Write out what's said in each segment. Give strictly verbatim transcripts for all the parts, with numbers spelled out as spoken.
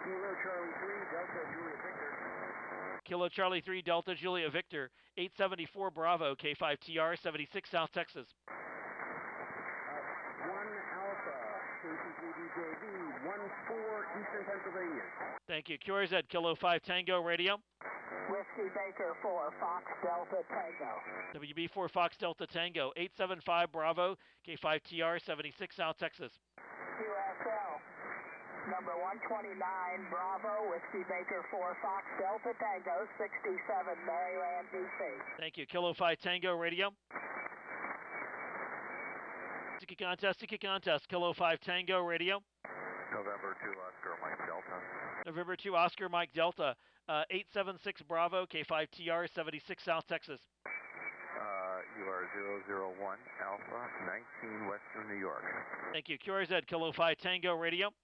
Kilo Charlie three, Delta Julia Victor. Kilo Charlie three, Delta Julia Victor, eight seventy-four Bravo, K five T R, seventy-six South Texas. Uh, one Alpha, K C three D J V, one four Eastern Pennsylvania. Thank you. Q R Z, Kilo five Tango Radio. Whiskey Baker four, Fox Delta Tango. W B four Fox Delta Tango, eight seven five Bravo, K five T R, seventy-six South Texas. Q S L, number one twenty-nine Bravo, Whiskey Baker four, Fox Delta Tango, sixty-seven Maryland, D C. Thank you. Kilo five Tango Radio. Sticky contest, sticky contest, Kilo five Tango Radio. November two Oscar Mike Delta. November two Oscar Mike Delta, uh, eight seven six Bravo, K five T R, seventy-six South Texas. Uh, you are zero zero one Alpha, nineteen Western New York. Thank you. Q R Z, Kilo five Tango Radio.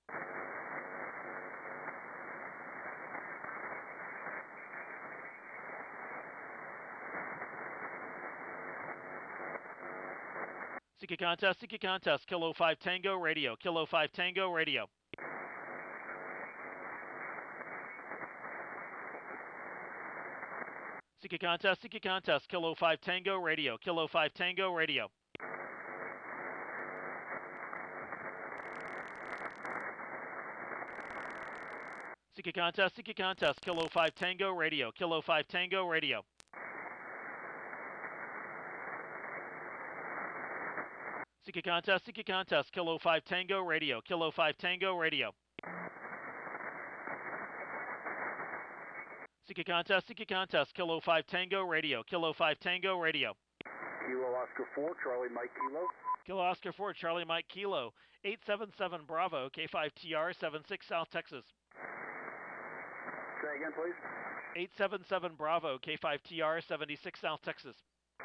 Sticky contest, sticky contest, Kilo five Tango Radio, Kilo five Tango Radio. Sticky contest, sticky contest, Kilo five Tango Radio, Kilo five Tango Radio. Sticky contest, sticky contest, Kilo five Tango Radio, Kilo five Tango Radio. Sticky contest, sticky contest, Kilo five Tango Radio, Kilo five Tango Radio. Sticky contest, sticky contest, Kilo five Tango Radio, Kilo five Tango Radio. Kilo Oscar four, Charlie Mike Kilo. Kilo Oscar four, Charlie Mike Kilo, eight seven seven Bravo, K five T R, seventy-six South Texas. Say again, please. eight seven seven Bravo, K five T R, seventy-six South Texas.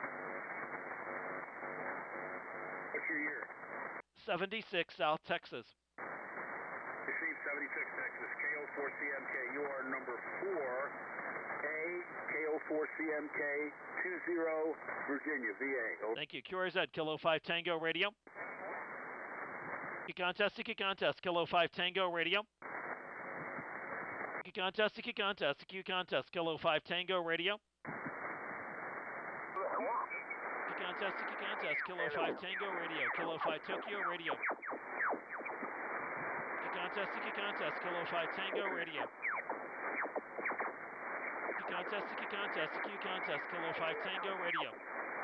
What's your year? seventy-six South Texas. Receive seventy-six Texas, K O four C M K. You are number four, A, K O four C M K, two zero, Virginia, V A. Over. Thank you. Q R Z, Kilo five Tango Radio. Sticky contest, sticky contest, Kilo five Tango Radio. Sticky contest, sticky contest, sticky contest, Kilo five Tango Radio. Sticky contest, sticky contest, Kilo five Tango Radio, Kilo five Tokyo Radio. Sticky contest, sticky contest, Kilo five Tango Radio. Sticky contest, sticky contest, sticky contest, Kilo five Tango Radio.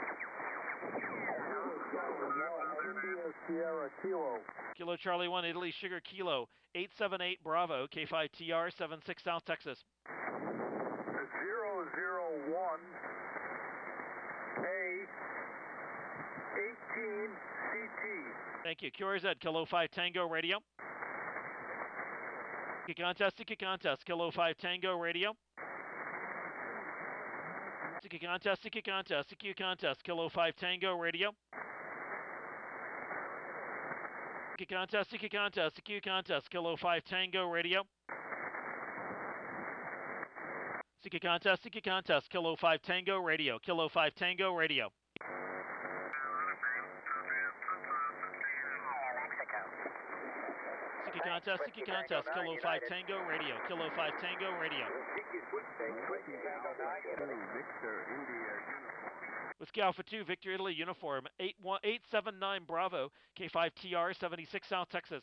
Sierra Kilo. Kilo Charlie one, Italy Sugar Kilo, eight seven eight Bravo, K five T R, seventy-six South Texas. Zero zero one A eighteen C T. Thank you. Q R Z, Kilo five Tango Radio. Sticky contest, sticky contest, Kilo five Tango Radio. Sticky contest, sticky contest, sticky contest, Kilo five Tango Radio. Sticky contest, sticky contest, sticky contest, Kilo five Tango Radio. Sticky contest, sticky contest, Kilo five Tango Radio, Kilo five Tango Radio. Sticky contest, sticky contest, Kilo five Tango Radio, Kilo five Tango Radio. Whiskey Alpha two, Victor Italy Uniform, eight seven nine Bravo, K five T R, seventy-six South Texas.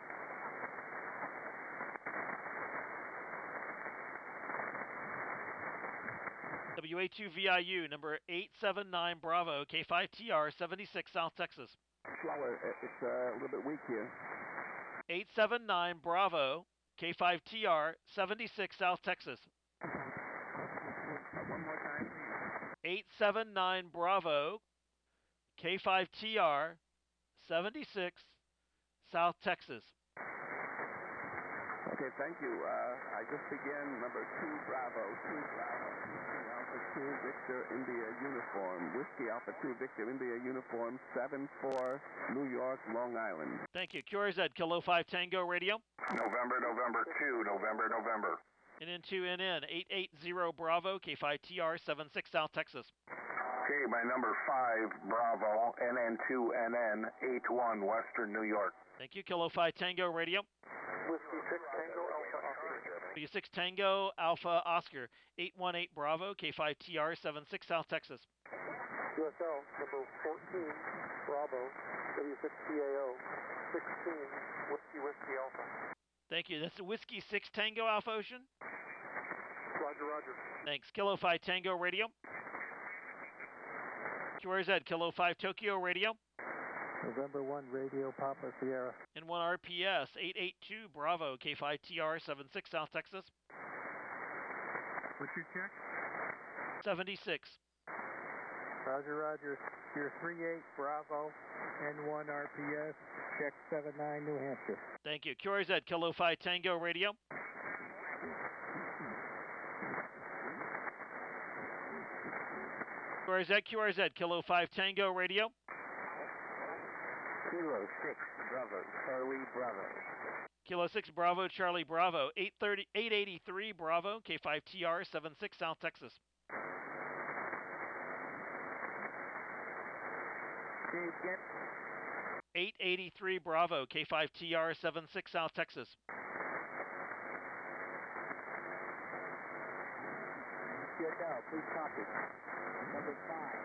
W A two V I U, number eight seven nine Bravo, K five T R, seventy-six South Texas. Slower, it's uh, a little bit weak here. eight seven nine Bravo, K five T R, seventy-six South Texas. One more time, please. eight seven nine Bravo, K five T R, seventy-six South Texas. Okay, thank you. Uh, I just began number two Bravo, two Bravo, Whiskey Alpha two Victor India Uniform, Whiskey Alpha two Victor India Uniform, seven four New York, Long Island. Thank you. Q R Z, Kilo five Tango Radio. November, November two, November, November. N N two N N, eight eight zero Bravo, K five T R, seventy-six South Texas. Okay, my number five, Bravo, N N two N N, eight one Western New York. Thank you. Kilo five Tango Radio. Whiskey six Tango Alpha Oscar. W six Tango Alpha Oscar, eight one eight Bravo, K five T R, seven six South Texas. U S L number fourteen Bravo, W six T A O, sixteen Whiskey Whiskey Alpha. Thank you. That's Whiskey six Tango Alpha Ocean. Roger, roger. Thanks. Kilo five Tango Radio. Q R Z, Kilo five Tokyo Radio. November one Radio Papa Sierra. And one R P S, eight eight two Bravo, K five T R, seven six South Texas. What's your check? seventy-six. Roger, roger. You're three eight Bravo, N one R P S, check seven nine New Hampshire. Thank you. Q R Z, Kilo five Tango Radio. Q R Z, Q R Z, Kilo five Tango Radio. Kilo six Bravo, Charlie Bravo. Kilo six Bravo, Charlie Bravo, eight thirty, eight eighty-three Bravo, K five T R, seven six South Texas. Say it again. eight eighty-three Bravo, K five T R, seven six South Texas. Yes, out. Please copy. Number five.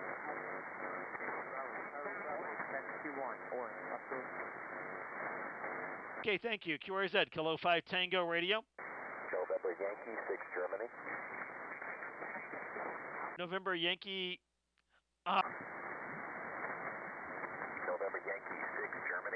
Okay, thank you. Q R Z, Kilo five Tango Radio. November Yankee six Germany. November Yankee. Uh, November Yankee six Germany.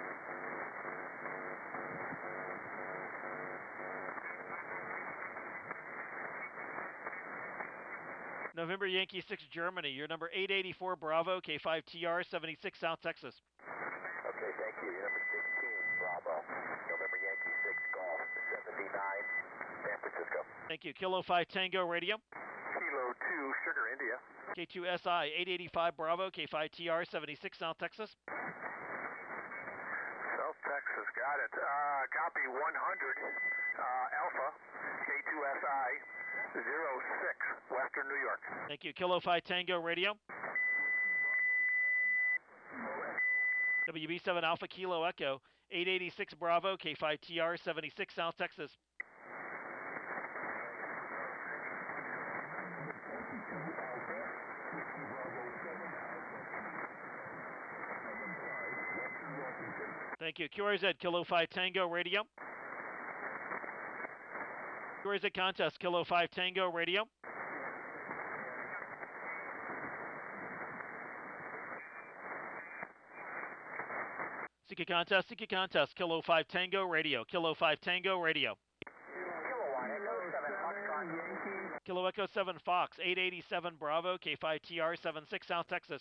November Yankee six Germany. You're number eight eighty-four Bravo, K five T R, seventy-six South Texas. Okay, thank you. You're number sixteen Bravo. November Yankee six Golf seventy-nine San Francisco. Thank you. Kilo five Tango Radio. Kilo two Sugar India. K two S I, eight eighty-five Bravo, K five T R, seventy-six South Texas. South Texas, got it. Uh, copy one hundred uh, Alpha K two S I zero six Western New York. Thank you. Kilo five Tango Radio. W B seven Alpha Kilo Echo, eight eighty-six Bravo, K five T R, seventy-six South Texas. Thank you. Q R Z, Kilo five Tango Radio. Q R Z Contest, Kilo five Tango Radio. Sika Contest, Sika Contest, Kilo five Tango Radio. Kilo five Tango Radio. Kilo Echo seven Fox, eight eighty-seven Bravo, K five T R, seventy-six South Texas.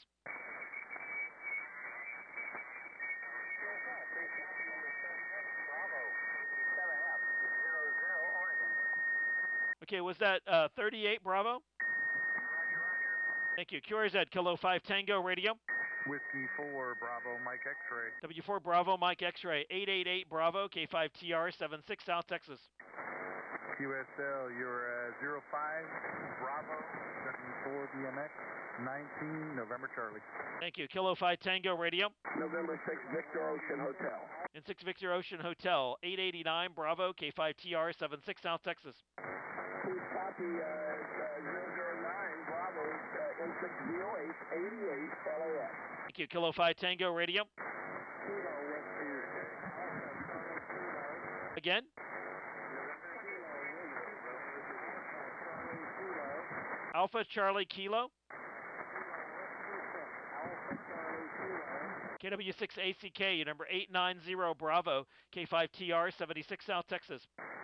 Okay, was that uh, thirty-eight Bravo? Thank you. Q R Z, Kilo five Tango Radio. Whiskey four Bravo Mike X-ray. W four Bravo Mike X-ray, eight eighty-eight Bravo, K five T R, seventy-six South Texas. Q S L, you're uh, zero five Bravo seventy-four B M X, nineteen November Charlie. Thank you. Kilo five Tango Radio. November six Victor Ocean Hotel. And six Victor Ocean Hotel, eight eighty-nine Bravo, K five T R, seventy-six South Texas. Please copy uh, uh, zero zero nine Bravo, uh, N six V O H eighty-eight L A X. Thank you. Kilo five Tango Radio. Again. Alpha Charlie Kilo. K W six A C K, your number eight nine zero Bravo, K five T R, seventy-six South Texas.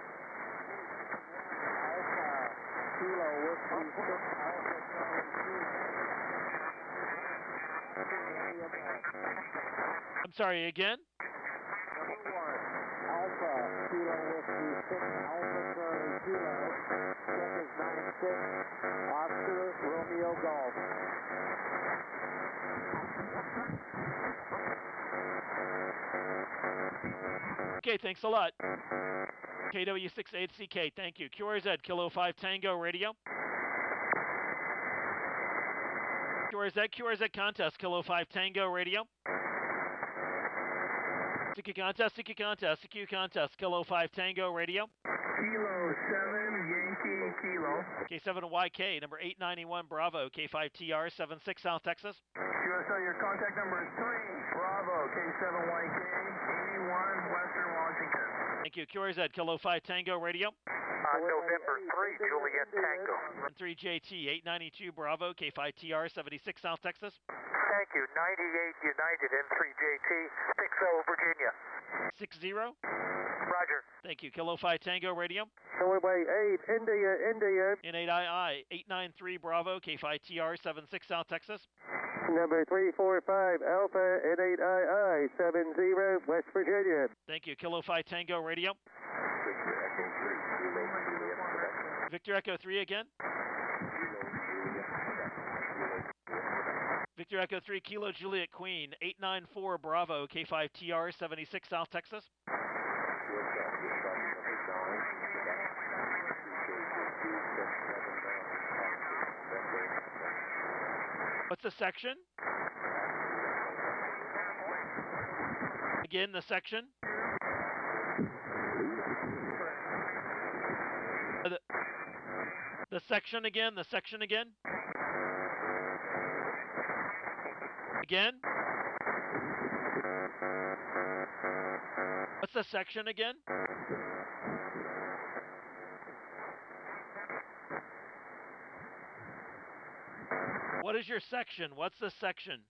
I'm sorry, again? Number one, Alpha Kilo Whiskey six Alpha Charlie Kilo, check is nine six, Oscar Romeo Golf. Okay, thanks a lot. K W six A C K, thank you. Q R Z, Kilo five Tango Radio. Q R Z, Q R Z Contest, Kilo five Tango Radio. Seeking contest, seeking contest, seeking contest, Kilo five Tango Radio. Kilo seven, Yankee Kilo. K seven Y K, number eight ninety-one Bravo, K five T R, seven six South Texas. Q S L, your contact number is three, Bravo, K seven Y K, eighty-one, Western Washington. Thank you. Q R Z, Kilo five Tango Radio. Uh, November three, Juliet Tango. three J T, eight ninety-two Bravo, K five T R, seventy-six South Texas. Thank you, ninety-eight United N three J T, six oh Virginia. six zero. Roger. Thank you. Kilo five Tango Radio. Runway eight, India, India. N eight I I, eight ninety-three Bravo, K five T R, seventy-six South Texas. Number three four five, Alpha, N eight I I, seven zero, West Virginia. Thank you. Kilo five Tango Radio. Victor Echo three again. Victor Echo three, Kilo Juliet Queen, eight ninety-four Bravo, K five T R, seventy-six South Texas. What's the section? Again, the section. Uh, the, the section again, the section again. Again. What's the section again? What is your section? What's the section?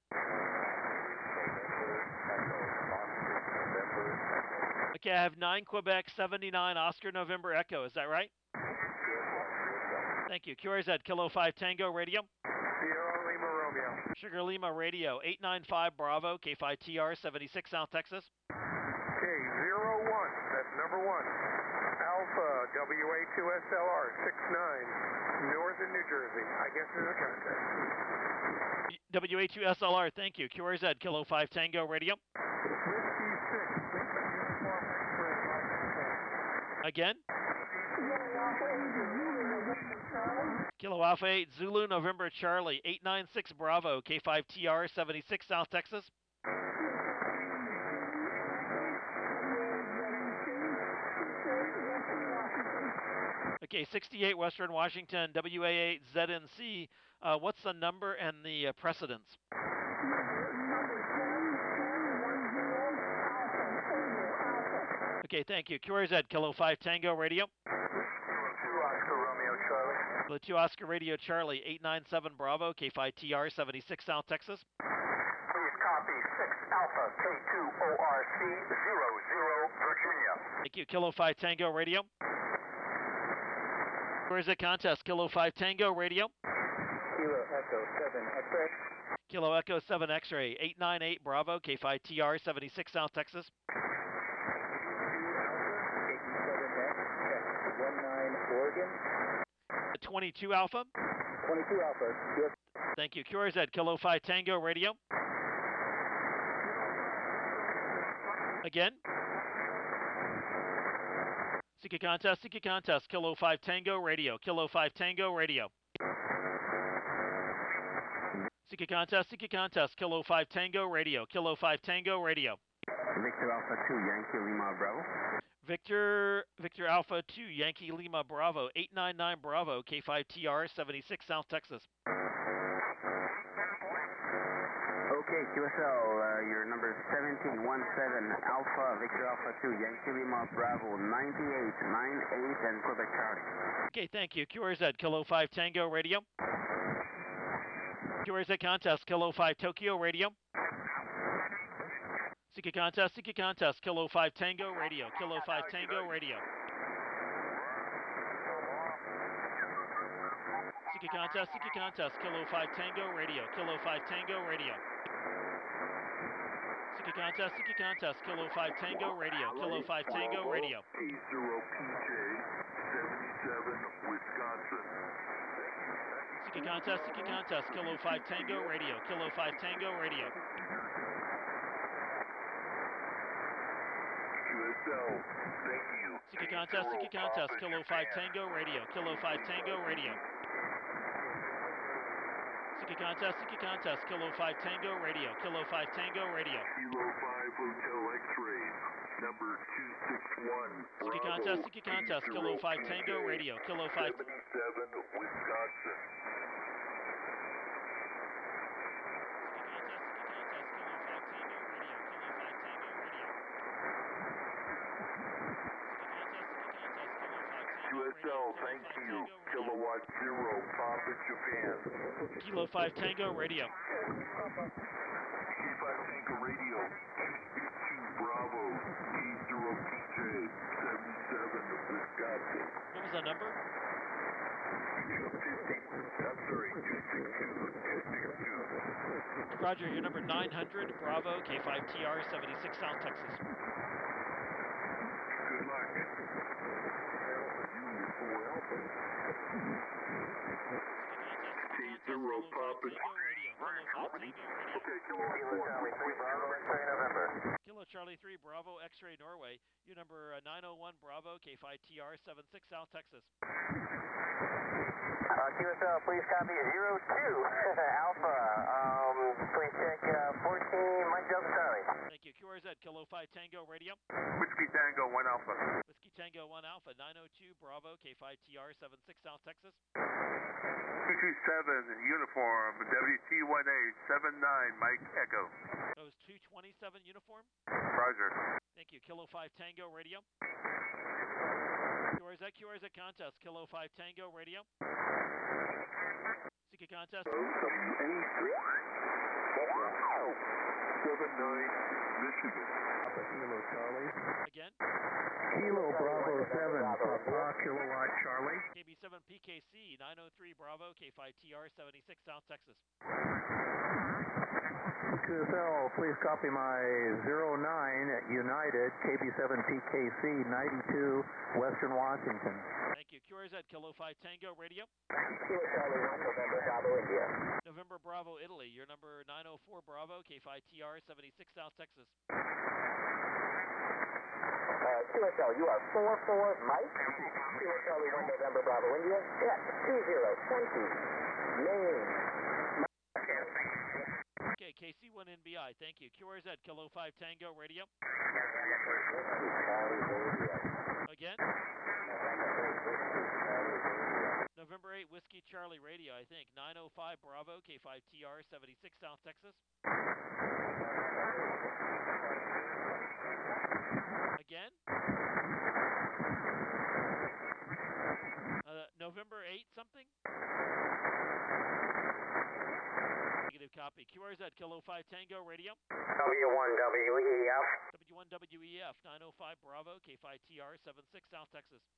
Okay, I have nine Quebec, seventy-nine Oscar November Echo. Is that right? Thank you. Q R Z, Kilo five Tango Radio. Sierra Lima Romeo. Sugar Lima Radio, eight ninety-five Bravo, K five T R, seventy-six South Texas. Okay, zero one, that's number one. Alpha, W A two S L R, six nine, Northern New Jersey. I guess this is a contact. W A two S L R, thank you. Q R Z, Kilo five Tango Radio. Whiskey six, uniform X-ray. Again. Kilo Alpha eight, Zulu November Charlie, eight ninety-six Bravo, K five T R, seventy-six South Texas. Okay, sixty-eight Western Washington, W A eight Z N C. Uh, what's the number and the uh, precedence? Okay, thank you. Q R Z, Kilo five Tango Radio. two Oscar Romeo Charlie. Kilo two Oscar Radio Charlie, eight ninety-seven Bravo, K five T R, seventy-six South Texas. Please copy six Alpha K two O R C zero zero Virginia. Thank you. Kilo five Tango Radio. Where's the contest? Kilo five Tango Radio. Kilo Echo seven, X-ray. Kilo Echo seven X-ray, eight ninety-eight Bravo, K five T R, seventy-six South Texas. Oregon. twenty-two Alpha. twenty-two Alpha, yes. Thank you. Q R Z, Kilo five Tango Radio. Again. Seek a contest, seek a contest, Kilo five Tango Radio, Kilo five Tango Radio. Seek a contest, seek a contest, Kilo five Tango Radio, Kilo five Tango Radio. Victor Alpha two, Yankee Lima Bravo. Victor Victor Alpha two, Yankee Lima Bravo, eight ninety-nine Bravo, K five T R, seventy-six South Texas. Okay, Q S L, uh, your number seventeen seventeen Alpha, Victor Alpha two, Yankee Lima Bravo, ninety-eight ninety-eight, and Quebec Charlie. Okay, thank you. Q R Z, Kilo five Tango Radio. Q R Z contest, Kilo five Tokyo Radio. Seek a contest, seek a contest, Kilo five Tango Radio, Kilo five Tango Radio. Seek a contest, seek a contest, Kilo five Tango Radio, Kilo five Tango Radio. Seek a contest, seek a contest, Kilo five Tango Radio, Kilo five Tango Radio. eight zero P J, seventy-seven, Wisconsin. Seek a contest, seek a contest, Kilo five Tango Radio, Kilo five Tango Radio. Q S L, thank you. Seek a contest, seek a contest, Kilo five Tango Radio, Kilo five Tango Radio. Seek a contest, seek a contest, Kilo five Tango Radio, Kilo five Tango Radio. Kilo five Hotel X-ray, number two six one, Seeking Bravo, contest, seeking contest, Kilo five Tango Radio, Kilo five. seventy-seven, Wisconsin. U S L, thank you. Kilowatt Zero, Papa Japan. Kilo five Tango Radio. K five Tango Radio, two Bravo, K zero P J, seventy-seven, Wisconsin. What was that number? fifty, I'm sorry, two six two, two six two. Roger, your number nine hundred, Bravo, K five T R, seventy-six, South Texas. Good luck. Union four Alpha. K zero Papa. Okay, Kilo Charlie three Bravo, X-ray November. Kilo Charlie three Bravo, X-ray Norway. Your number uh, nine oh one, Bravo, K five T R, seventy-six, South Texas. Uh, Q S L, please copy zero two Alpha. Um, please check uh, fourteen Mike Delta Charlie. Thank you. Q R Z, Kilo five Tango Radio. Whiskey Tango one Alpha. Whiskey Tango one Alpha, nine oh two Bravo, K five T R, seventy-six, South Texas. two two seven uniform, W T one A seven nine Mike Echo. Those two twenty-seven uniform. Roger. Thank you. Kilo five Tango Radio. Q R Z, Q R Z contest, Kilo five Tango Radio. Seeking contest. W A three. seven nine, Michigan. Papa Kilo Charlie. Again. Kilo Bravo seven, Papa Kilowatt Charlie. K B seven P K C, nine oh three Bravo, K five T R, seventy-six, South Texas. Q S L, please copy my zero nine United, K B seven P K C, ninety-two, Western Washington. Thank you. Q R Z, Kilo five Tango Radio. Kilo Charlie one, November Bravo, India. November Bravo, Italy. Your number nine oh four Bravo, K five T R, seventy-six, South Texas. Uh, Q S L, you are four four Mike. Kilo Charlie one, November Bravo, India. Yes, two zero, twenty, Maine. Okay, K C one N B I. Thank you. Q R Z, Kilo five Tango Radio. Again. November eight Whiskey Charlie Radio, I think. nine oh five Bravo, K five T R, seventy-six, South Texas. Again. Uh, November eight something? Negative copy. Q R Z, Kilo five Tango Radio. W one W E F. W one W E F, nine oh five Bravo, K five T R, seventy-six, South Texas.